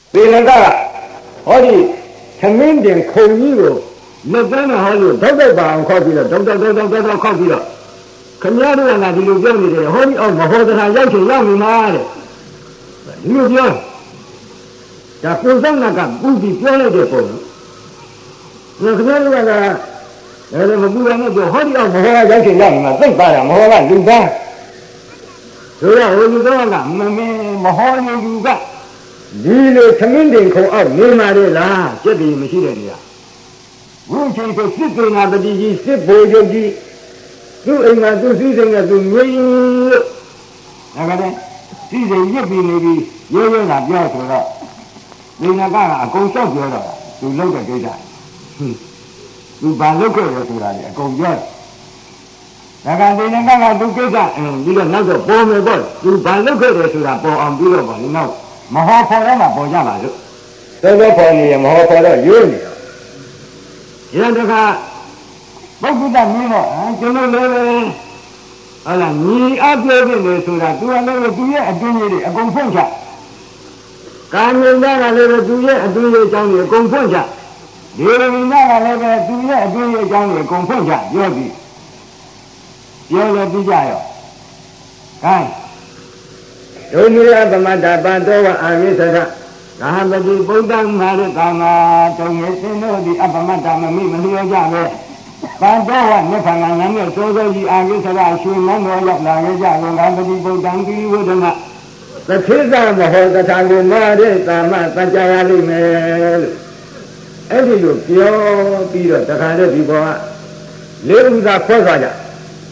ဒီလကဟောဒီသမင်းတင်ခုံကြီးကိုလက်သန်းနဲ့ဟောလို့တောက်တောက်ပါအောင်ခောက်ပြီးတော့တောက်ခောက်ပြီးတော့ခင်ဗျားတို့ကငါဒီလိုပြောနေတယ်ဟောဒီအောင်မဟောတရားရောက်ချင်ရောက်နေမှာတဲ့ဒီလိုပြောဒါပုံစံကပူပြီးပြောလိုက်တဲ့ပုံနော်ခင်ဗျားတို့ကလည်းမပူရနဲ့ပြောဟောဒီအောင်မဟောရောက်ချင်ရောက်နေမှာသိပ်ပါတာမဟောကလူသားဆိုတော့ဟိုလူသားကမဟောနေလူကဒီလိုသမင်းတင်ခုံအောင်နေမှာလေလားစက်ပြီးမရှိတဲ့နေရာဝိချင်းကိုစစ်တေနာပတိကြီးစစ်ဘိုလ်ချုပ်ကြီးသူ့အိမ်မှာသူ့စည်းစိမ်ကသူငြိမ်လို့ဒါကလည်းစည်းစိမ်ရစ်ပြီးနေပြီးရိုးရိုးကပြောဆိုတော့ဒီနကအကုန်လျှောက်ပြောတော့သူလောက်တဲ့ကိစ္စသူဘာလုပ်ခဲ့လဲဆိုတာလေအကုန်ပြောဒါကဒီနကသူကိစ္စပြီးတော့နောက်တော့ပေါ်မယ်ပေါ့သူဘာလုပ်ခဲ့တယ်ဆိုတာပေါ်အောင်ပြီးတော့ပေါ့ဒီနောက်မဟောခေါ်တော့မှပေါ်ကြပါလို့တော်တော်ခေါ်နေရင်မဟောခေါ်တော့ရိုးနေတော့ရန်တခါပုဂ္ဂိတမင်းတော့ကျွန်တော်လည်းဟုတ်လားညီအပ်ပြည့်ပြီလေဆိုတာသူကလည်းသူရဲ့အတွင်းလေးတွေအကုန်ဖွင့်ချကာမင်သားကလည်းသူရဲ့အတွင်းလေးအကြောင်းတွေအကုန်ဖွင့်ချဒီရမင်းသားကလည်းပဲသူရဲ့အတွင်းလေးအကြောင်းတွေအကုန်ဖွင့်ချပြောပြီးပြောလည်းပြီးကြရောဟဲ့ဒုနိယသမတ္တပံတောဝအာမိသကဂဟပတိဗုဒ္ဓံမာရတမတုံမေသင်တို့ဒီအပမတ္တမမိမလျောကြပဲပံတောဝမြတ်ခန္ဓာနဲ့စောစောကြီးအာမိသကရှင်မန်းတော်ရောက်လာကြကုန်ဂဟပတိဗုဒ္ဓံကိဝဒနာသတိသမဟောတထာကိုမာရတမသကြရလိမ့်မယ်လို့အဲ့ဒီလိုပြောပြီးတော့တခါတည်းဒီဘောကလေးဥသာခွဲသွားကြည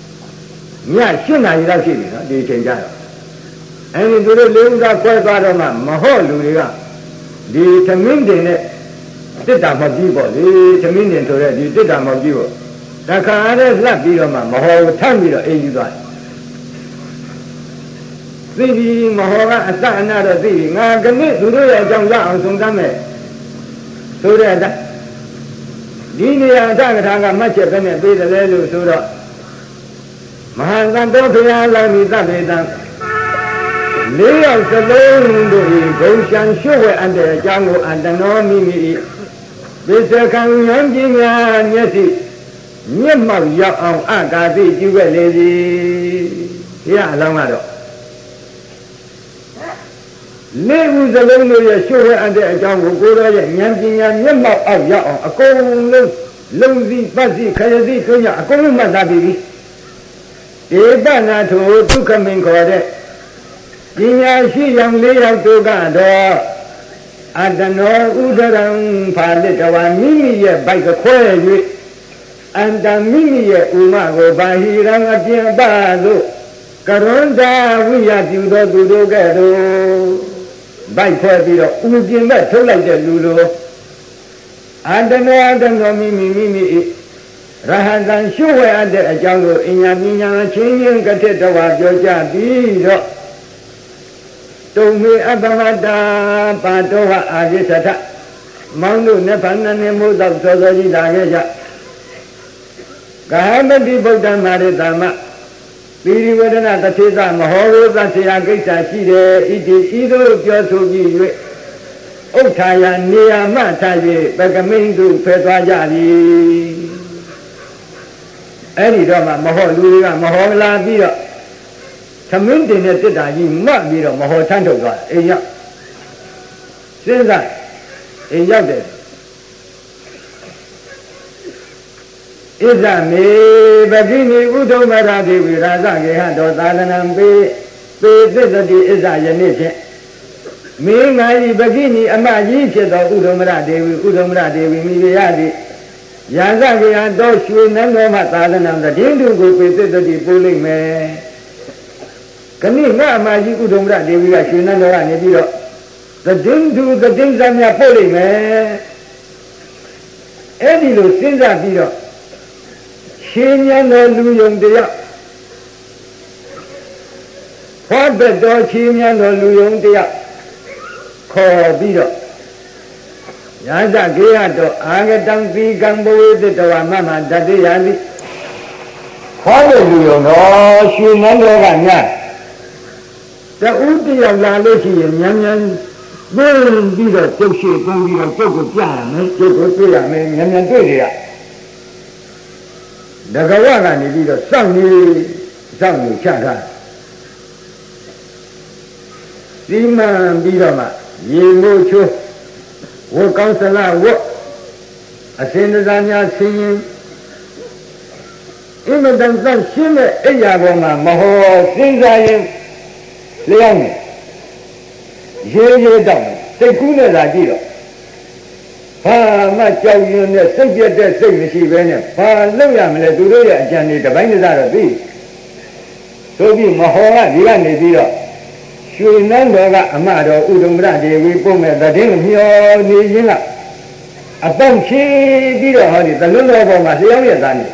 8 နာရီလောက်ရှိပြီနော်ဒီချိန်ကြတော့အဲဒီသူတို့လေးဥသာခွဲသွားတော့မှမဟုတ်လူတွေကဒီသမင်းတင်နဲ့တစ်တာမကြီးပေါ့လေသမင်းတင်ဆိုတဲ့ဒီတစ်တာမကြီးပေါ့တခါတည်းလှပ်ပြီးတော့မှမဟုတ်ထမ်းပြီးတော့အေးယူသွားတယ်သိပြီမဟုတ်ကအစအနာတော့သိပြီငါကနေ့သူတို့ရဲ့အကြောင်းရအောင်ဆုံးသမ်းမယ်ဆိုတဲ့အတိုင်းဒီနေရာအထကထာကမှတ်ချက်ပဲနဲ့ပြေးတယ်လေလို့ဆိုတော့မဟာသံတော်ဘုရားလာပြီးသဗ္ဗေတံလေးယောက်စလုံးတို့ဤဂုံရှံရွှတ်ဝဲအပ်တဲ့အကြောင်းကိုအတ္တနောမိမိဤဝိသကံဉာဏ်ပညာမျက်စိမျက်မှောက်ရောက်အောင်အကာတိပြုခဲ့လေသည်ဘုရားအလောင်းကတော့လေးဦးစလုံးတို့ရဲ့ရွှတ်ဝဲအပ်တဲ့အကြောင်းကိုကိုယ်တော်ရဲ့ဉာဏ်ပညာမျက်မှောက်အောင်ရောက်အောင်အကုန်လုံးလုံးစီပတ်စီခရစီတွင်းရအကုန်လုံးမှတ်သားပြီးဧပနာထုဒုက္ခမင်ခေါ်တဲ့ပညာရှိယောက်4ယောက်တို့ကတော့အတ္တနောဥဒရံဖာလိတဝါမိမိရဲ့ဘိုက်ကခွဲ၍အန္တမိမိရဲ့ဥမကိုဘာဟိရံအပြင်ပါသို့ကရွန်တာဝိယပြုသောသူတို့ကဲ့သို့ဘိုက်ခွဲပြီးတော့ဥပြင်ဘက်ထုတ်လိုက်တဲ့လူလိုအတ္တနောမိမိရဟန္တံရှုဝဲအပ်တဲ့အကြောင်းကိုအညာပညာချင်းချင်းကတိတဝါပြောကြပြီးတော့တုံမေအပမတ္တာပါတောဟအာဇိသထမောင်တို့နဲ့ဗန္နနေမို့တော့စောစောကြီးလာခဲ့ကြဂဟမတိဗုဒ္ဓမာရတမပိရိဝဒနာတထေသမဟောဝသဆရာကိစ္စရှိတယ်ဣတိဤသို့ပြောဆိုပြီး၍ဥဋ္ဌာယနေရာမှထား၍ပကမိန်သူဖယ်သွားကြသည်အဲ့ဒီတော့မှမဟောလူတွေကမဟောလာပြီးတော့သမင်းတင်တဲ့တစ်တာကြီးမှတ်ပြီးတော့မဟောထမ်းထုတ်သွားအိမ်ရောက်စဉ်းစားအိမ်ရောက်တယ်ဣဇမေပတိနိဥဒ္ဓမရတိဝိရာဇကေဟတောသာသနံပေသစ္စတိဣဇယနေ့ဖြင့်မင်းငါဤပတိနိအမကြီးဖြစ်သောဥဒ္ဓမရဒေဝီမိဖုရားသည်ရာဇကေဟတောရွှေနန်းတော်မှသာသနံတည်င်းသူကိုပေသစ္စတိပို့လိုက်မယ်ခဏငါအမကြီးဥဒ္ဓမရဒေဝီကရွှေနန်းတော်ကနေပြီးတော့တည်င်းသူတည်င်းစားများပို့လိုက်မယ်အဲ့ဒီလိုစဉ်းစားပြီးတော့ရှင်ဉာဏ်တော်လူယုံတရားဟောတတော်ရှင်ဉာဏ်တော်လူယုံတရားခေါ်ပြီးတော့ရာဇကေယတောအာဂတံသီကံဘဝေတ္တဝမမတတိယတိခေါ်တဲ့လူယုံတော်ရှင်ဉာဏ်တော်ကညာတူတယောက်လာလို့ရှိရင်ဉာဏ်ပြီးတော့ကျုပ်ရှိပုံပြီးတော့ကျုပ်ကိုပြရမယ်ကျုပ်ကိုတွေ့ရမယ်မြန်မြန်တွေ့ရတကဝကနေပြီးတော့စောင့်နေချတာဒီမှန်ပြီးတော့မှရေမိုးချိုးဝတ်ကောင်းစလားဝတ်အစင်တစားများဆင်းရင်အင်မတန်သန့်ရှင်းတဲ့အိယာပေါ်မှာမဟောစဉ်းစားရင်လျောင်းနေရေးတော့စိတ်ကူးနဲ့သာကြည့်တော့ဘာမှကြောက်ရွံ့နဲ့စိတ်ပြတ်တဲ့စိတ်မရှိဘဲနဲ့ဘာလုပ်ရမလဲသူတို့ရဲ့အကြံတွေတပိုင်းတစတော့သိဆိုပြီးမဟောကဒီကနေပြီးတော့ရွှေနန်းတော်ကအမတော်ဥဒုံမရဒေဝီပုံမဲ့တည်င်းမျောနေခြင်းကအပေါင်းချီပြီးတော့ဟောဒီသလွန်းတော်ပေါ်မှာလျောင်းရသားနေ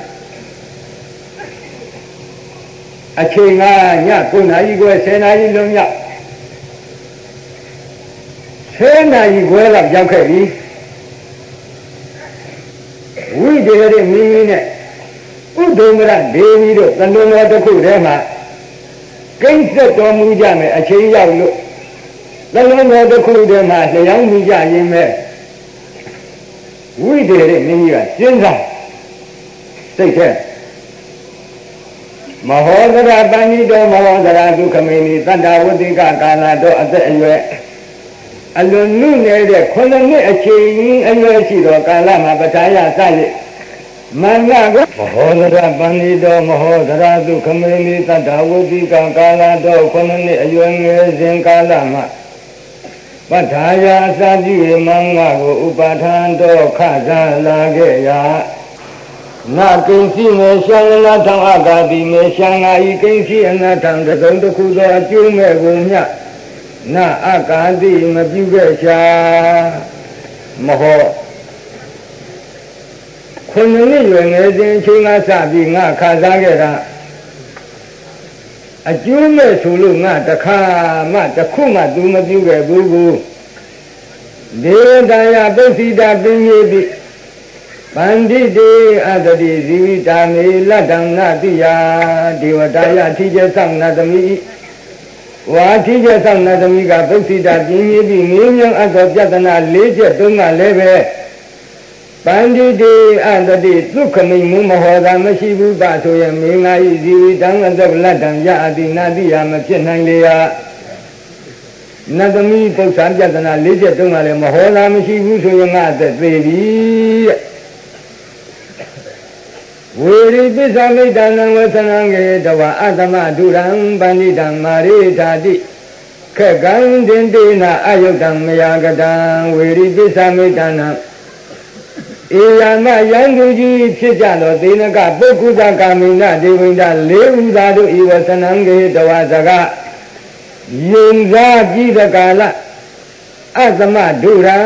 အချိန်ကည9နာရီခွဲ10နာရီလုံးရောက်10နာရီခွဲလောက်ရောက်ခဲ့ပြီဝိဒေရမင်းကြီးနဲ့ဥဒုံမရဒေဝီတို့သလွန်းတော်တစ်ခုထဲမှာကိစ္စတော်မူကြမယ်အချိန်ရောက်လို့သလွန်းတော်တစ်ခုထဲမှာလျောင်းမူကြရင်ပဲဝိဒေရမင်းကြီးကစဉ်းစားစိတ်ထဲမဟောဒရာပဏိတောမဟောဒရာဒုက္ခမေနိသတ္တဝတိကကာလတော့အသက်အရွယ်အလွန်နုနေတဲ့9နှစ်အချိန်အရွယ်ရှိသောကာလမှာပဋ္ဌာယစရည်မင်္ဂကမဟောဒရာပဏိတောမဟောဒရာဒုက္ခမေနိသတ္တဝတိကကာလတော့9နှစ်အရွယ်ငယ်စဉ်ကာလမှာပဋ္ဌာယစပြုမင်္ဂကိုဥပါထံတော်ခစားလာခဲ့ရာနာကိဉ္စီမေရှံနာထံအဂါတိမေရှံငါဤကိဉ္စီအနာထံသုံးတစ်ခုသောအကျိုးမဲ့ကိုမြတ်နာအဂါတိမပြုခဲ့ရှာမဟော9နှစ်ရွယ်ငယ်စဉ်အချိန်ကစပြီးငါခါစားခဲ့တာအကျိုးမဲ့ဆိုလို့ငါတခါမှတစ်ခုမှသူမပြုခဲ့ဘူးကိုဒေဝတာယပုသိတာပင်ကြီးသည်ပန္တိတေအတ္တိဇီဝိတာမေလတ္တံနာတိယဒေဝတာယထိကျဆောင်နာသမီးဝါထိကျဆောင်နာသမီးကပုသိတာပြင်းကြီးပြီးငင်းမြန်းအပ်သောပြဿနာ၄ချက်သုံးကလည်းပဲပန္တိတေအတ္တိဒုက္ခမိမမဟောတာမရှိဘူးပါဆိုရင်မင်းငါဤဇီဝိတံအတ္တလတ္တံယအတိနာတိယမဖြစ်နိုင်လေရာနတ်သမီးပု္ပ္ပာပြဿနာ၄ချက်သုံးကလည်းမဟောတာမရှိဘူးဆိုရင်ငါအသက်သေးပြီတဲ့ဝေရိပစ္ဆမိတ္တနံဝသနံကေတဝအတ္တမဒုရံပဏိတံမာရိဓာတိခက်ကံတင်တေနအယုတ်တံမယကတံဝေရိပစ္ဆမိတ္တနံဧယမယံသူကြီးဖြစ်ကြသောသေနကပုဂ္ဂုတကာမိနဒေဝိန္ဒလေးဥသာတို့ဤဝသနံကေတဝစကယုံစားပြီးတကာလအတ္တမဒုရံ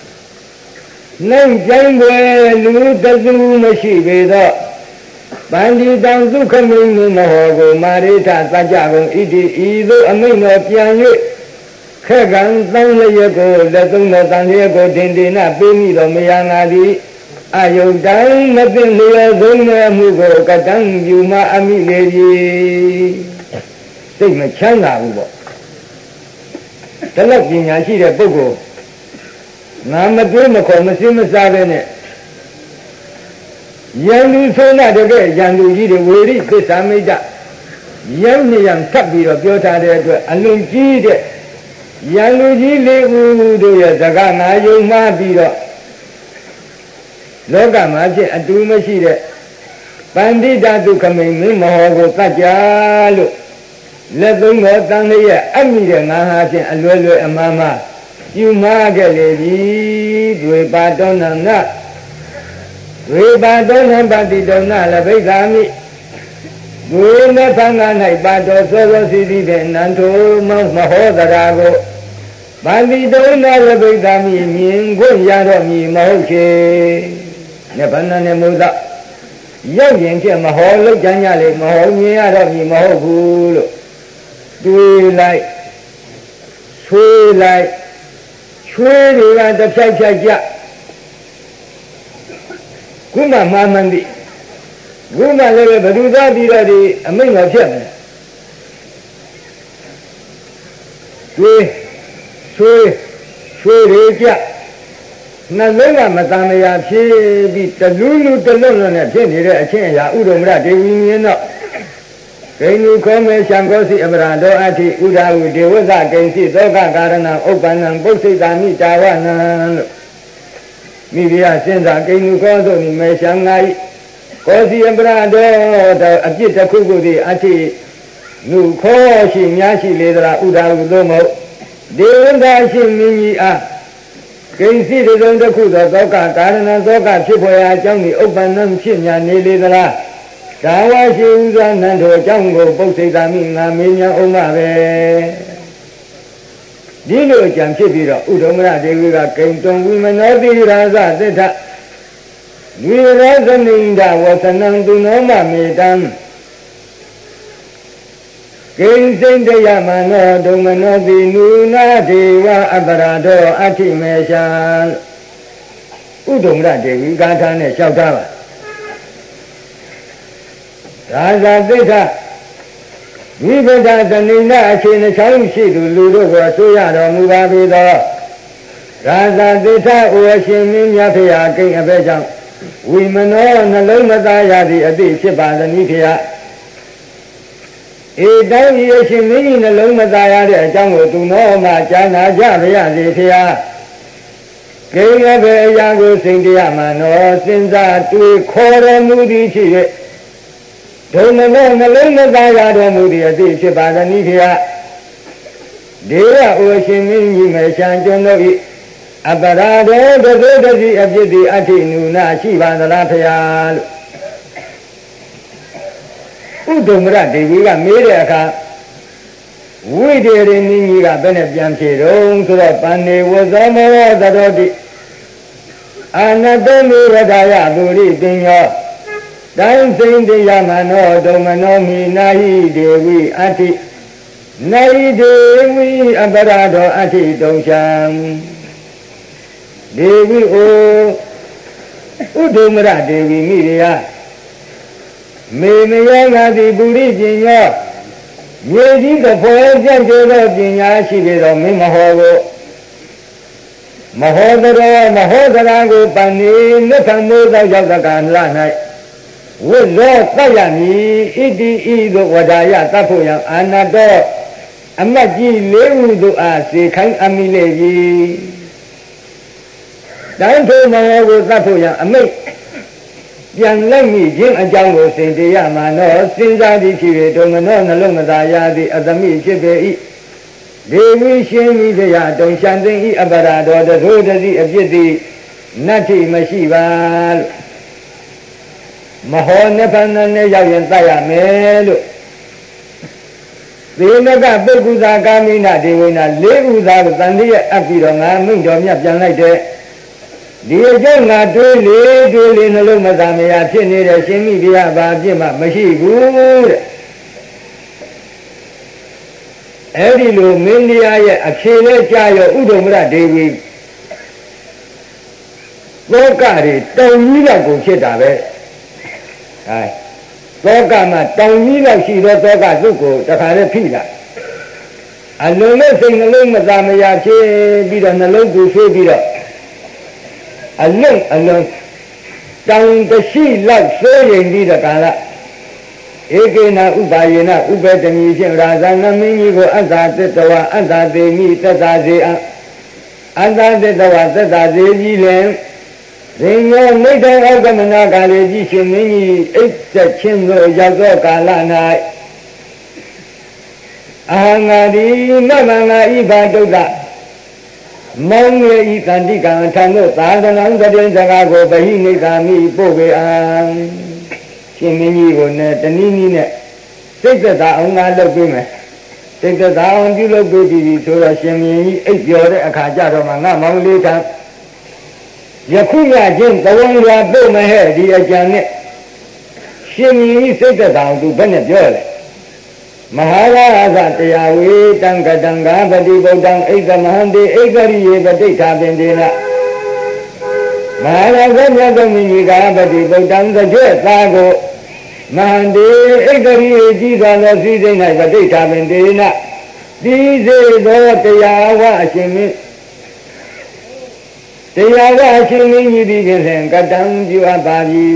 နိုင်ကျိုင်းွယ်လူတစုမရှိပေသောပန္တိတံဒုက္ခမိမမဟောကိုမာရိထသကြကုန်ဣတိဤသို့အမိန့်တော်ပြန်၍ခက်ကံသံလျက်ကိုလက်သုံးတော်တန်လျက်ကိုတင်တင်နာပေးမိတော်မယာငါသည်အယုတ်တံမသိလျက်သုံးတော်မူကိုကတံယူမအမိလေပြီစိတ်မချမ်းသာဘူးပေါ့တလက်ပညာရှိတဲ့ပုဂ္ဂိုလ်ငါမတွေးမခေါ်မစင်းမစားပဲနဲ့ယံလူဆိုနာတကယ်ယံလူကြီးတွေဝေရိသစ္စာမိတ္တယံနေယံထပ်ပြီးတော့ပြောထားတဲ့အတွက်အလွန်ကြီးတဲ့ယံလူကြီးလေးဦးတို့ရဲ့စကားငါယုံမှားပြီးတော့လောကမှာဖြစ်အတူမရှိတဲ့ပန္တိတဒုက္ခမိမင်းမဟောကိုသတ်ကြလို့လက်သုံးတော်တန်လေးရဲ့အမိတဲ့ငါဟာဖြင့်အလွယ်လွယ်အမှားမှားယူမှားခဲ့လေပြီတွေပါတော်နနာဝေပါတော်နပတိတော်နလဘိက္ခာမိဒုနသံဃာ၌ပါတော်သောသောစီတိဖြင့်နန္ထိုမဟောသရာကိုပါတိတော်နလဘိက္ခာမိမြင်ခွင့်ရတော့မည်မဟုတ်ချေနဗန္နနေမုဒ္ဒရောက်ရင်ဖြင့်မဟောလောက်ကြရလေမဟောမြင်ရတော့မည်မဟုတ်ဘူးလို့တွေးလိုက်ဆွေးလိုက်ချွေးတွေကတစ်ဖြိုက်ဖြိုက်ကြခုမှမှန်မှန်သည်ခုမှလည်းဘယ်သူသားပြီးတော့ဒီအမိန့်မဖြစ်မယ်တွေးဆွေး Suri Nalunga Matamaya Pi, the Lulu, the Lulu, and Jenny, a Chenya, Udumra, the Union. Kenu Kome Shangosi Abrando Ati Udawu Dewaza Kensi Zoga Garana Open and Bosi Dami Tawana Mivia Senza Kenu Kozo ni Meshangai Kosi Abrando the Ajita Kubudi Ati Nu Koshi Nyashi Ledra Udawu Domo Dewanda Shimini A Kensi de Zonda Kuda Zoga Garana Zoga Chipoya Jangi Open and Chinya Nilidra Tawa Shuza Nando Jango Bosidamina Minya Omave Dino Jamshipira Udomra Deviga came to women of the Raza Zeta Virazaninda was a Nandunoma Medan King Sende Yamano Domino di Nuna Deva Abarado Atimeshan Udomra Deviga Tane Shautava Raza Zeta Vivada Zanina Chin Chanshi to Ludo Suya Mubavido Raza Zeta Uashim Yapia King Abejan Women on the Lomadaya the Adi Shiba the Nikia E down Yashimi the Lomadaya the Jango to Noma Jana Javia Zitia King Abeyango Sindiamano Sinza to Kora Mudi Chi Don't know the movie a dish about the Nikia. Dea Oshimi Meshanjonovi Abarado, the Dodi of the Atinu, Shiva, the Lapia Udumra, we got Mediaka. We did in Niga Benediamchi, Rome to the Pande was almost the Dodi. Another Radaya, Buri, Dingo. Dancing the Yamano, Domanomi, Nai Devi, Ati, Nai Devi, Abarado, Ati, Dongsham, Devi, O Udumra, Devi, Miria, Mimianga, the Buddha, Yedi, the poet, and Java, she did on Mimahogo, Mahodarago, Pani, the Tamuda, Yavagan, Lana. Would Lord Tayani, Idi, Wadaya, Tapoya, Anado, Amaji, Lewu, Asi, Kang Amilevi. Down to my old Tapoya, Amate. Young Lemmy, Jim and Jango, Saint Yamano, Sinzadi, Domino, Lomadaya, the Azami, Chibe, they wish me the Yadon Shanding, Abarado, the road of the Abjidi, Nati Mashiva. Mahonepana Yayan Saya Melo. The Naga Beguza Gamina, they will not live without Sandia Apirona, Mingdomia Janite. The Jana Duli, Nalumazamia, Chinida, Shimibia, Bajima, Mashi, good. Edilu, Mindia, Akshele, Chayo, Udomra, Devi. Vocari, Tomila Gucheta. Togama, Tomila, she does Toga Zuko, the Harapila. I know nothing alone, Madame Yache, be on the local Shubira. Alone. Down the sea like soying be the Kala. Egena Ubayena, Ubetani, Razana, Minigo, Azatawa, Azade, Tazazia, Azadawa, Tazazi, Then you made an organization, many 8 chimney, Yago, Kalana. Angadi, Mamma, Ibadoga. Monga, Ikandika, Tango, Tadan, the Zagago, Bahini, Gami, Bobe, Chimini, the Nini, take the down, I love women. Take the down, you look good, so that Shimini, 8 years, a Kajaro, Manga, later. Yakuya Jim, the one who had built my head, the Janet. Shimmy said down to Benedict. Maharaja, Yawe, Tanga Danga, Badibo Dang, Ega Mahandi, Egari, the data Bendina. Maharaja, Dominiga, Badibo Dang, the Jet Lago. Mahandi, Egari, Jesus, the data Bendina. These are the Yawa Shimmy. တရားကအရှင်မင်းကြီးဒီဖြင့်ကတံပြုအပ်ပါပြီ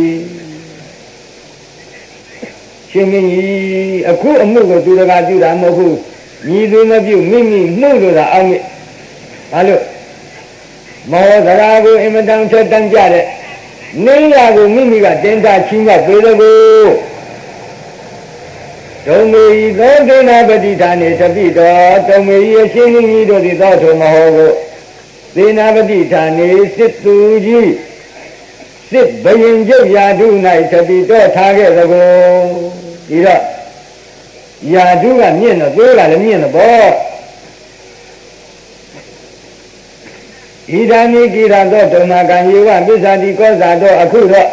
ရှင်မင်းကြီးအခုအမှုကိုသူတကာပြုတာမဟုတ်ဘူးညီသူမပြုမိမိမှုလို့သာအောင်မြင်ဘာလို့မောသရာကိုအင်မတန်ထက်တန်းကြတဲ့နေရာကိုမိမိကတင်တာချင်းကပေးလို့ဒုံမေဤသောဒိနာပတိဌာနေတပိတော်ဒုံမေဤအရှင်ကြီးတို့သည်သောထုံမဟောကိုသေနာပတိဌာနေစစ်သူကြီးစစ်ဘယင်ကျုပ်ရာဓု၌တပိတော်ထားခဲ့သကောဒီတော့ရာဓုကမြင့်တော့သွေးကလည်းမြင့်တော့ဘောဣဒာမိကိရသောဓမ္မကံယေဝပစ္ဆာတိကောဇာတော့အခုတော့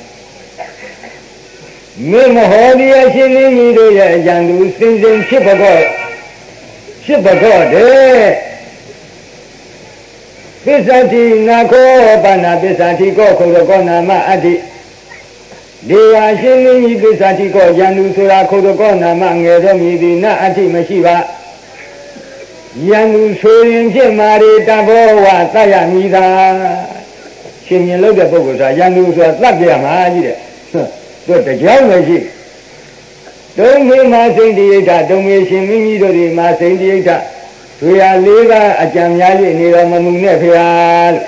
မင်းမဟောဒီအရှင်ကြီးတို့ရဲ့အကြံသူစင်စင်ဖြစ်ပကောတဲ့ပစ္ဆာတိနာခောပါဏပစ္ဆာတိကောခုရကောနာမအတ္တိဒီဟာရှင်ကြီးပစ္ဆာတိကောယံသူဆိုတာခုရကောနာမငယ်တော့မြည်သည်နအတ္တိမရှိပါယံသူဆိုရင်ဖြစ်မာရီတဘောဝသတ်ရမည်သာရှင်မြင်လို့တဲ့ပုဂ္ဂိုလ်ဆိုတာယံသူဆိုတာသတ်ပြမှာကြီးတဲ့တို့တကြောင်မရှိဒုံမေမာစိန်တိယိဋ္ဌဒုံမေရှင်မင်းကြီးတို့ဒီမာစိန်တိယိဋ္ဌသူရလေးကအကြံများ၍နေတော်မမူနဲ့ဖေဟာလို့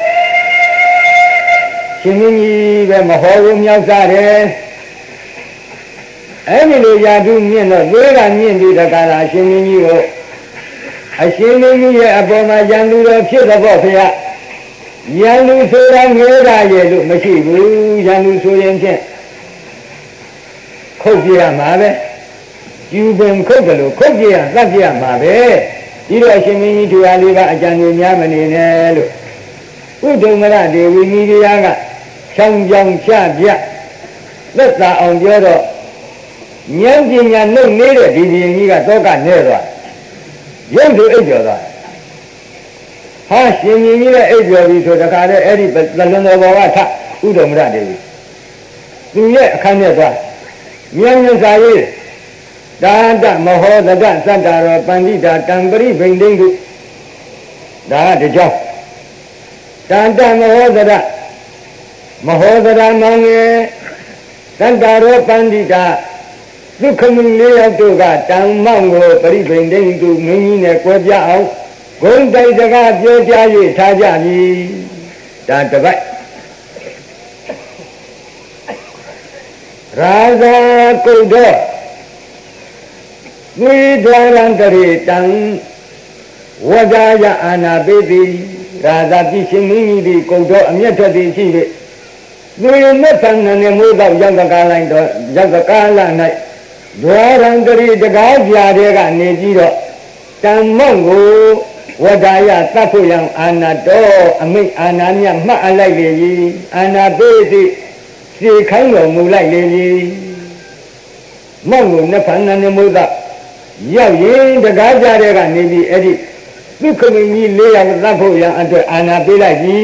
ရှင်မင်းကြီးပဲမဟောဘူးမြောက်စားတယ်အဲ့ဒီလိုယာတုမြင့်တော့လေးကမြင့်ပြီးတကားလားရှင်မင်းကြီးကိုအရှင်မင်းကြီးရဲ့အပေါ်မှာယံလူတော်ဖြစ်တော့ဖေဟာယံလူဆိုတာငဲတာရဲ့လို့မရှိဘူးယံလူဆိုရင်ဖြင့်ခုတ်ပြရမှာပဲယူပင်ခုတ်တယ်လို့ခုတ်ပြရသတ်ပြရမှာပဲဒီတော့အရှင်မင်းကြီးတရားလေးကအကြံဉာဏ်များမနေနဲ့လို့ဥဒ္ဓမရဒေဝီမိဖုရားကချောင်းကြောင်ချပြသက်သာအောင်ပြောတော့ဉာဏ်ပညာနှုတ်နေတဲ့ဒီဘုရင်ကြီးကသောကနေသွားရုပ်သူအိပ်ကျော်သွားဟာရှင်မင်းကြီးလည်းအိပ်ကျော်ပြီဆိုတခါတည်းအဲ့ဒီသလွန်တော်ဘောကထဥဒ္ဓမရဒေဝီသူရဲ့အခန်းထဲသွားဉာဏ်ဉာဏ်စာရေးဒါတမဟောသတ္တသတ္တရောပန္တိတာတံပရိဘိန္ဒိတုဒါတကြောင်တန်တမဟောသတ္တမောင်ငယ်သတ္တရောပန္တိတာဒုက္ခမင်းလေးယောက်တို့ကတံမောင်ကိုပရိဘိန္ဒိတုမင်းကြီးနဲ့ကြွယ်ပြအောင်ဂုံတိုက်စကားပြောကြ၍ထားကြပြီဒါတပတ်ရာဇာကုဒ္ဓဝိဒရံတရေတံဝဒာယအာနာပိတိရာဇာပြည့်ရှင်မင်းကြီးဒီကုဒ္ဓအမျက်ထွက်သည်ရှိ၍သူရမေသံနဲ့မိုးတော့ရောက်တကားလိုက်တော့ရောက်တကားလာ၌ဒွါရံတရေတကားပြာတဲ့ကနေပြီးတော့တံမော့ကိုဝဒာယသတ်ဖို့ရန်အာနာတော်အမိတ်အာနာမြတ်မှတ်အလိုက်လေ၏အာနာပိတိစေခိုင်းတော်မူလိုက်လေပြီမောက်ကိုနှစ်ဖန်နဲ့မိုးတော့ရောက်ရင်တကားကြတဲ့ကနေပြီးအဲ့ဒီဒုက္ခမင်းကြီး၄ယောက်သတ်ဖို့ရန်အတွက်အာနာပေးလိုက်ပြီ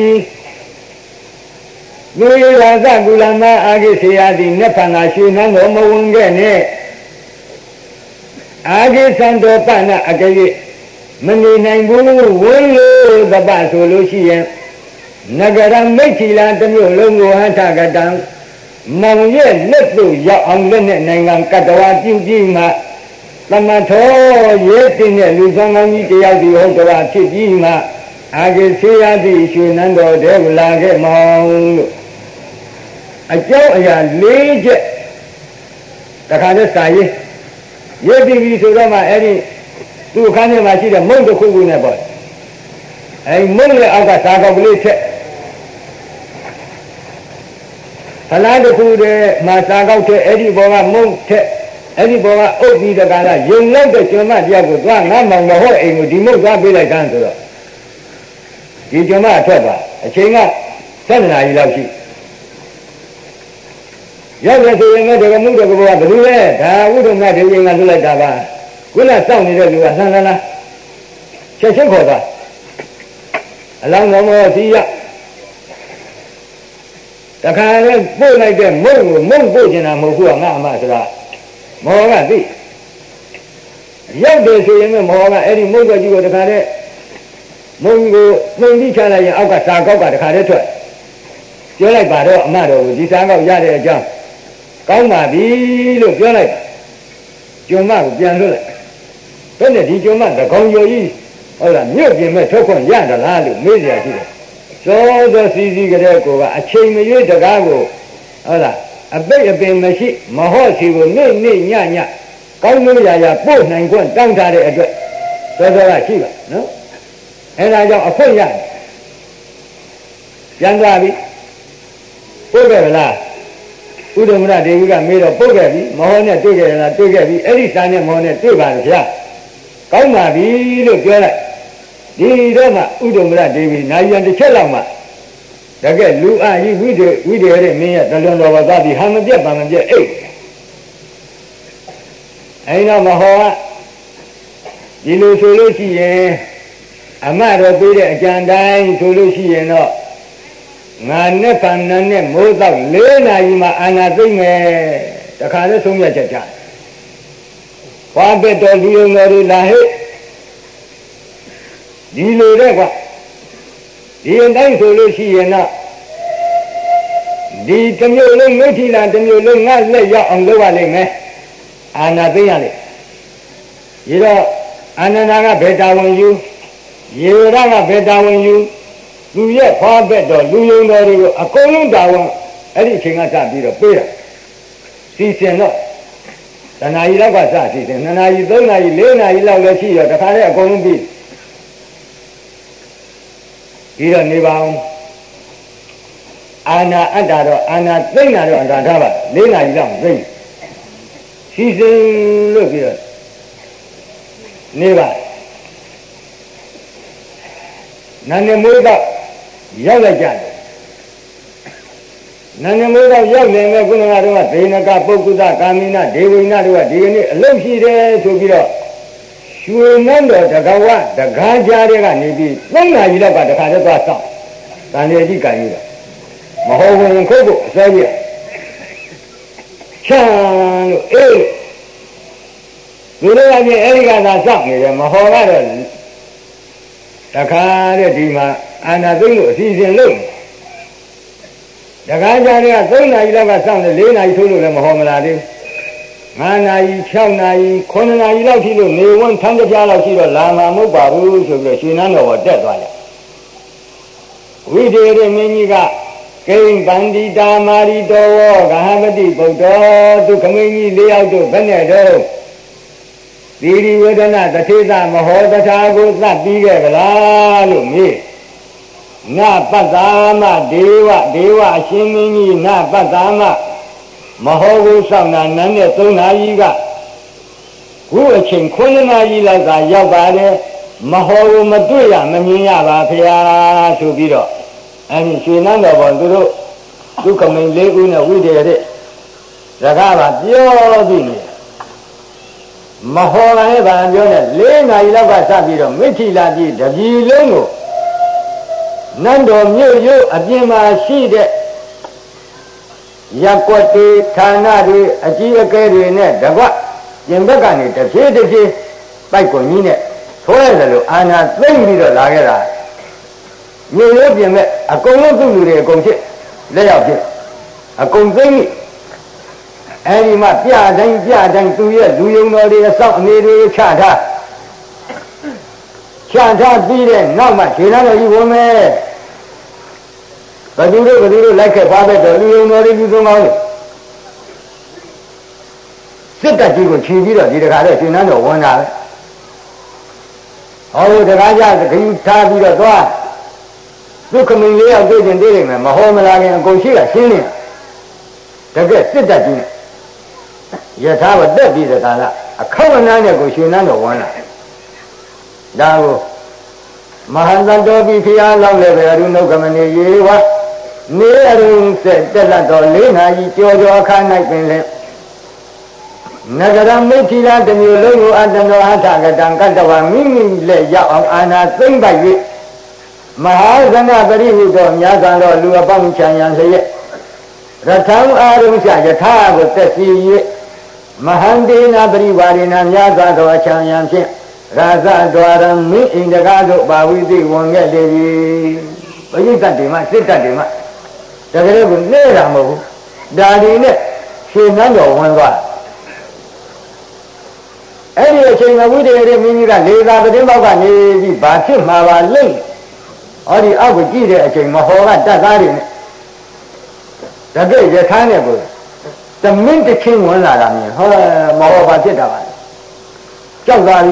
လူရလာသကုလမအာဂိဆေယသည်နှစ်ဖန်ကရွှေနှန်းတော်မဝင်ခဲ့နဲ့အာဂိသံတော်ပဏအကရေမနေနိုင်ဘူးဝင်လို့သပဆိုလို့ရှိရင်နဂရမိတ်ချီလာတစ်မျိုးလုံးကိုဟထကတံမောင်ရဲ့လက်တို့ရောက်အောင်လက်နဲ့နိုင်ငံကတ္တဝါပြုကြည့်မှသမထောရဲတင်တဲ့လူဆောင်ကောင်းကြီးတယောက်ဒီဟုတ်တော်ဖြစ်ပြီးမှအာဂေဆေယတိရွှေနန်းတော်တဲလာခဲ့မောင်လို့အကြောင်းအရာ၄ချက်တခါနဲ့စာရေးရဲပြီးပြီဆိုတော့မှအဲ့ဒီသူ့အခန်းထဲမှာရှိတဲ့မုံတစ်ခုခုနဲ့ပေါ့အဲ့မုံရဲ့အောက်ကစာကောက်ကလေးချက်ဖလားတစ်ခုတည်းမှာစာကောက်တဲ့အဲ့ဒီဘောကမုံထက်အဲ့ဒီဘောကအုပ်ပြီးတကားလားယုံလောက်တဲ့ကျွမ်းမတယောက်ကိုသွားငါမောင်မဟုတ်အိမ်ကိုဒီမုံသွားပေးလိုက်တန်းဆိုတော့ဒီကျွမ်းမအထွက်ပါအချိန်က7 နာရီလောက်ရှိရောက်တဲ့ဆိုရင်လည်းဒီကမှုတဲ့ဘောကဘယ်လိုလဲဒါဝိဒ္ဓမဒေဝီကလွတ်လိုက်တာပါခုနစောင့်နေတဲ့လူကဆန်းလားချက်ချင်းခေါ်သွားအလောင်းတော်မောစီရတခါလဲပို့လိုက်တဲ့မုံကိုမုံပို့ကျင်တာမဟုတ်ဘူးကငါအမဆိုတာမောကသိရောက်တယ်ဆိုရင်မောကအဲ့ဒီမုံကကြီးကိုတခါလဲ mông đi cha lại áo cả sao có cả được khai đấy thôi chưa lại bà đó mà đồ đi sáng có ra đây chưa có mà đi được chưa lại chưa mà cũngပြန်rồi cái này đi chưa mà là con vô ý ở là nhiều chuyện mà thôi còn ra là la được mấy giờ chứ rồi xí cái đấy của bà chơi mấy cái đó cả của ở là bây giờ mà xí mà họ xí của nè nhả có mấy giờ bố này quân tăng ra đấy rồi là xí vậy nó hay là do không ra chẳng ra đi bố cái là u đông ra đi cái mấy đó bố cái đi mà họ này tôi cái đi ấy sao này mà họ này tôi bảo là có mà đi được chưa lại đi đó mà u đông ra đi vì nãy giờ chết lòng mà đó cái lũ ai quý đề đấy mình ta luôn lo vào thì ham biết mà mình biết ấy nó mà họ đi lối xuôi lối xí mà rồi bây giờ chẳng đại xuôi lối xí nó ngàn nếp phàm nếp mỗi tao lấy này mà anh thấy nghe ta khai nó sống nhà chặt chặt qua bên đó đi người là hết đi lối đấy quá đi đánh xuôi lối xí nó đi tầm nhiều lên mấy thì là tầm nhiều lên ngay lấy dạo ông lấy qua lên nghe anh thấy nhà này vậy đó anh naga beta when you you naga beta when you lu ye phá bétတော့လူယုံတော်တွေကိုအကုန်လုံးတာဝန်အဲ့ဒီအချိန်ကစပြီးတော့ပေးတာစီစဉ်တော့တဏှာကြီးလောက်ကစစီစဉ်2နာရီ3နာရီ4နာရီလောက်လည်းရှိရောတခါတည်းအကုန်လုံးပြီးတော့နေပါအောင်အာနာအတ္တတော့အာနာသိမ့်တာတော့အတာထားပါ4နာရီလောက်သိမ့်စီစဉ်လို့ပြီးတော့နေပါနာနေမိုးတော့ရောက်လိုက်ကြတယ်နာနေမိုးတော့ရောက်နေမဲ့ခုနကတော့ဒေနကပုဂ္ဂုသကာမိနဒေဝိနတို့ကဒီကနေ့အလုပ်ရှိတယ်ဆိုပြီးတော့ရွှေနန်းတော်တကဝတကားကြားတွေကနေပြီး3နာရီလောက်ကတခါတည်းသွားဆောင်တန်လေကြီးကြိုင်ရတာမဟုတ်ဝင်ခုတ်ဖို့အစောကြီးချမ်းလို့အေးဒီလိုအပြင်အဲဒီကသာစောင့်နေတယ်မဟောကတော့တခါတည်းဒီမှာအာနာသိမ့်လို့အစီအစဉ်လုပ်တခါကြတဲ့က3နာရီလောက်ကစောင့်တယ်4နာရီထိုးလို့လည်းမဟောမလာသေးဘူး5နာရီ6နာရီ9နာရီလောက်ရှိလို့နေဝန်းထမ်းကြပြလောက်ရှိတော့လာမှာမဟုတ်ပါဘူးဆိုပြီးတော့ရွှေနန်းတော်ပေါ်တက်သွားကြဝိဒေရမင်းကြီးကကိဉ္ပန္တိတာမာရီတော်ဝဂဟမတိဗုဒ္ဓသူခမင်းကြီး4ယောက်တို့ဘယ်နဲ့တော့သီရိဝေဒနာတထေသမဟောတထာကိုသတ်ပြီးခဲ့ကြလားလို့မေးနပတ္တာမဒေဝအရှင်မင်းကြီးနပတ္တာမမဟောကိုဆောင်တာနန်းနဲ့3နာရီကခုအချိန်9နာရီလောက်ကရောက်ပါတယ်မဟောကိုမတွေ့ရမမြင်ရပါဖရာဆိုပြီးတော့အဲဒီရွှေနန်းတော်ပေါ်သူတို့ဒုက္ခမင်း4ဦးနဲ့ဝိဒေရတဲ့စကားပါပြောပြီးနေမဟောလည်းဗာပြောနဲ့4နာရီလောက်ကစပြီးတော့မိထီလာပြည်တပြည်လုံးကိုနန်းတော်မြို့ရုပ်အပြင်မှာရှိတဲ့ရပ်ကွက်တွေဌာနတွေအကြီးအကဲတွေနဲ့တကွပြင်ဘက်ကနေတစ်ဖြည်းပိုက်ကွန်ကြီးနဲ့ထိုးရတယ်လို့အာနာသိမ့်ပြီးတော့လာခဲ့တာမြို့ရုပ်ပြင်မဲ့အကုန်လုံးသူ့လူတွေအကုန်ဖြစ်လက်ရောက်ဖြစ်အကုန်သိမ့်ပြီးအဲဒီမှာပြတိုင်းသူရဲ့လူယုံတော်တွေအဆောက်အနေတွေချထားပြီးတဲ့နောက်မှခြေနာတော်ကြီးဝင်မယ်ဘယ်သူတို့လိုက်ခဲ့ပါပဲတော့လူယုံတော်တွေလူသုံးကောင်းတွေစစ်တပ်ကြီးကိုခြေပြီးတော့ဒီတခါတော့ခြေနာတော်ဝင်တာပဲဟောတခါကျခယူထားပြီးတော့သွားဒုက္ခမင်း4ယောက်တွေ့ရင်တွေ့နေမယ်မဟောမလာခင်အကုန်ရှိကရှင်းနေတာတကယ်စစ်တပ်ကြီးနဲ့ယထာဝတက်ပြီးတဲ့ကာလအခောက်အနန်းနဲ့ကိုရွှေနန်းတော်ဝင်လာဒါကိုမဟာသန္တောပိဖျားလောက်လည်းပဲအရုဏုကမနေရေဝနေအရုံဆက်တက်လက်တော်4နာရီကြောအခါ၌ပင်လဲနဂရမိထီလာတမျိုးလုံးကိုအတ္တနောအထကတံကတ္တဝမိမိလက်ရောက်အောင်အာနာသိမ့်ပိုက်၍မဟာဇနပရိဟုသောမြတ်စွာသောလူအပေါင်းချမ်းရန်လျက်ရထံအာရုံချယထာကိုတက်စီ၍မဟန္တေနာပရိဝါရေနာမြတ်စွာသောအချမ်းရန်ဖြင့် Rasa dwaram mi indagado bawidi wonge devi. Bagi tadi mak, si tadi mak. Jadi aku ni ramu. Dari ni si nando wongwa. Ini si ngawudi ini mini kan leza berdempak kan ni baca mawalin. Ori aku jadi si mahoran tak hari ni. Jadi je tanya aku. Temin kecil wala kami. Mahor baca dah. Jauh hari.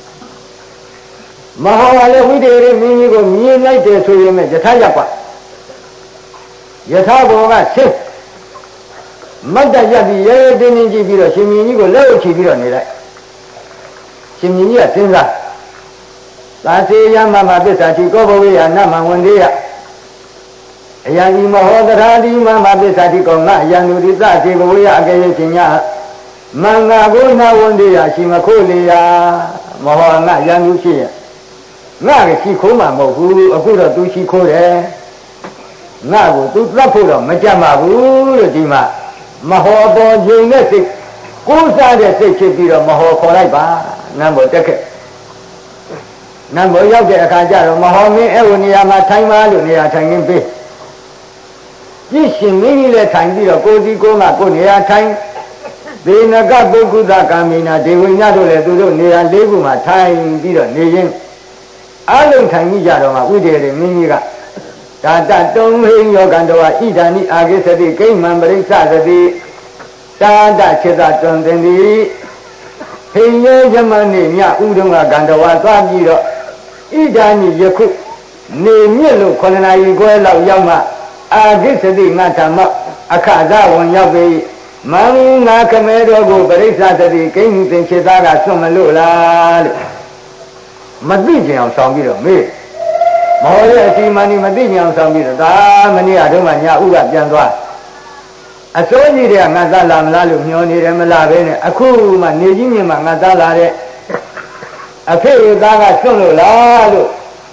Mahawale widere mini ko miinလိုက်တယ်ဆိုရင်ယထာရပ်ပါယထာဘောကစစ်မတ်တရပ်ပြီးရဲရဲတင်းတင်းကြည့်ပြီးတော့ရှင်မြင်းကြီးကိုလက်ဥချီပြီးတော့နေလိုက်ရှင်မြင်းကြီးကစဉ်းစားသာစေယမမပစ္စာတိကောဘဝေယနမဝန္တေယအယံဒီမဟောတရာတိမမပစ္စာတိကောငါအယံလူတိသစေဘဝေယအကေယရှင်ညာမင်္ဂဘုနာဝန္တေယရှိမခိုးလေယမဟောငါအယံလူရှိရငါကရှိခိုးမှာမဟုတ်ဘူးအခုတော့သူရှိခိုးတယ်ငါကိုသူသတ်ဖို့တော့မကြမ်းပါဘူးလို့ဒီမှာမဟောပေါ်ခြင်းနဲ့စိတ်ကိုးစားတဲ့စိတ်ဖြစ်ပြီးတော့မဟောခေါ်လိုက်ပါနန်းပေါ်တက်ခဲ့နန်းပေါ်ရောက်တဲ့အခါကျတော့မဟောမင်းအဲ့ဒီနေရာမှာထိုင်ပါလို့နေရာထိုင်ရင်းပေးကြည့်ရှင်မင်းကြီးလည်းထိုင်ပြီးတော့ကိုစီကိုမှကိုနေရာထိုင်ဒေနကပုဂ္ဂုတကာမိနာဒေဝိညာတို့လည်းသူတို့နေရာ၄ခုမှာထိုင်ပြီးတော့နေရင်းအလုံးထိုင်ကြတော့မှဥဒေရမင်းကြီးကဒါတတုံးဟိယောကံတော်ဣဒာနိအာဂိသတိကိမ္မံပရိစ္ဆသတိတာတจิตတွင်တင်သည်ဟိယေယမနိညဥဒုံကကံတော်သွားပြီးတော့ဣဒာနိယခုနေမြင့်လို့9နာရီခွဲလောက်ရောက်မှအာဂိသတိငါဓမ္မအခဇဝင်ရောက်ပြီမင်္ဂခမဲတော်ကိုပရိစ္ဆသတိကိမ္မသင်္ချေသားကဆွတ်မလို့လားလို့မသိကြအောင်ဆောင်ပြီးတော့မေးမော်ရဲ့အစီမံဒီမသိကြအောင်ဆောင်ပြီးတော့ဒါမနေ့ကတော့မှညာဥကပြန်သွားအစိုးကြီးတွေကငါသားလာမလားလို့မျှော်နေတယ်မလားပဲနဲ့အခုမှနေကြီးမြင်မှငါသားလာတဲ့အဖေသားကဆွတ်လို့လားလို့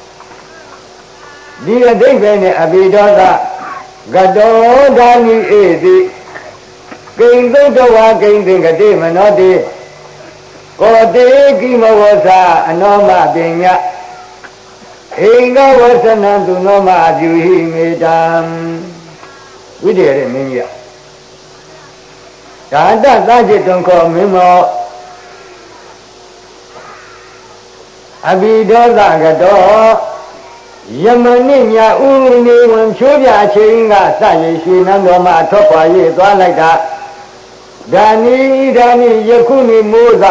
ဒီအတိတ်ပဲနဲ့အဘိဒောသကတောဓာနိဧတိကိဉ္သုတ္တဝါကိဉ္သင်္ကတိမနောတိကောတေကိမဝသအနောမပညာဣင်္ဂဝသနံသူနောမအပြုဟိမေတံဝိတ္တရမင်းကြီးဒါတသจิตတွန်ခေါ်မင်းမောအဘိဒောသကတောယမနိညာဥနေဝင်ချိုးပြအချိန်ကစရရှိနန်းတော်မှာထွက်ခွာ၍သွားလိုက်တာဒါနိယခုနိမိုးသ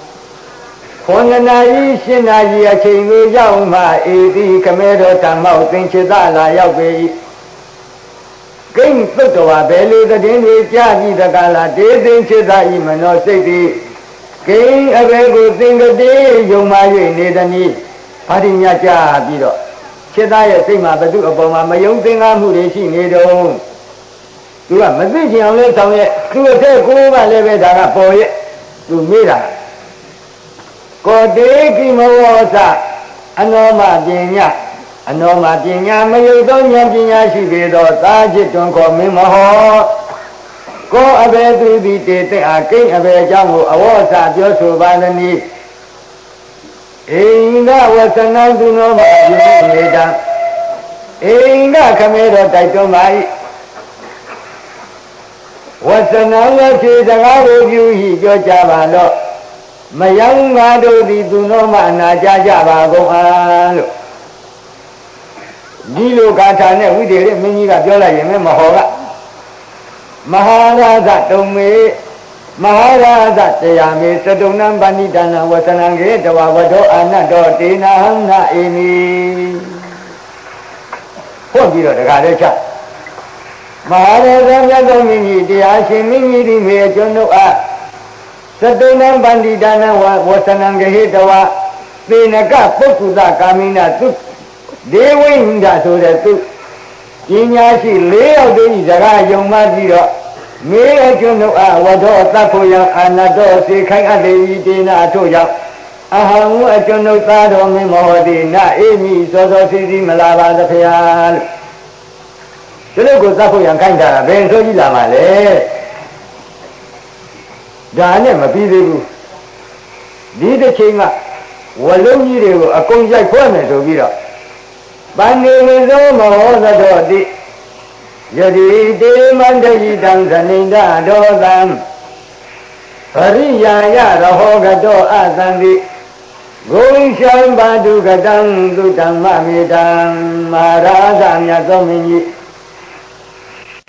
9နာရီ10နာရီအချိန်ကိုရောက်မှဧတိခမဲတော်ဓမ္မောသင်္ချေသလာရောက်ပြီကိဉ္သုတ္တဝါဘယ်လိုတည်င်းကြားကြည့်တကလားဒေသင်္ချေသဤမနောစိတ်တိကိဉ္အဘယ်ကိုသင်္ကတိယုံမှ၍နေသည်နိဘာတိမြတ်ကြပြီးတော့ခြေသားရဲ့စိတ်မှာဘသူအပေါ်မှာမယုံသင်္ကားမှုတွေရှိနေတော့သူကမသိချင်အောင်လဲဆောင်ရဲ့သူ့အထက်ကိုယ်ကလည်းပဲဒါကပေါ်ရဲ့သူမေးတာကောတေကိမဝောသအနောမပညာအနောမပညာမယုတ်သောဉာဏ်ပညာရှိပေသောသာจิตတွင်ခေါ်မင်းမဟောကိုအဘယ်သူသည်တေတဲ့အာကိအဘယ်အကြောင်းကိုအဝေါစပြောဆိုပါသနည်းဣန္ဒဝသနံသူနောမအပြုနေတံဣန္ဒခမဲတော်တိုက်တွန်းပါ၏ဝသနံဝခြေစကားကိုပြု၏ပြောကြပါတော့မယံငါတို့သည်သူနောမအနာကြကြပါကုန်အားလို့ဒီလိုဂါထာနဲ့ဝိသေရမင်းကြီးကပြောလိုက်ရင်မဟောကမဟာရာဇတုံမေမဟာရာဇတရားမေသတုံနံပဏိတနာဝသနံကေတဝဝဒောအာနတောတေနာဟံနာဧမိဟောပြီးတော့တခါတည်းချမဟာရာဇမြတ်သောမင်းကြီးတရားရှင်မင်းကြီးဒီမေအကျွန်ုပ်အားသတုံနံပဏိတနာဝသနံကေတဝသေနကပုဂ္ဂုတကာမိနာသူဒေဝိဟိန္ဒဆိုတဲ့သူပညာရှိ၄ယောက်တည်းစကားယုံမှပြီးတော့မေအကျွန်ုပ်အားဝဒောသတ်ဖို့ရန်အာနတောစေခိုင်အပ်လေဤတေနာအထို့ကြောင့်အဟံအကျွန်ုပ်သားတော်မင်းမောတိနာအေမိစောစောစီစီမလာပါသဖျားလို့ဒီလိုကိုသတ်ဖို့ရန်ခိုင်းတာဘယ်ဆိုကြည့်လာမှာလဲဒါနဲ့မပြီးသေးဘူးဒီတစ်ချိန်ကဝလုံးကြီးတွေကိုအကုန်ရိုက်ခွဲမယ်ဆိုပြီးတော့ပန္နေဝိဇောမောသတောတိယတိတေမန္တယိတံသနိန္ဒဒောသံပရိယာယရဟောကတောအသံတိဂုံရှံပါတုကတံသုတ္တမမေတံမဟာရာဇမြတ်သောမင်းကြီး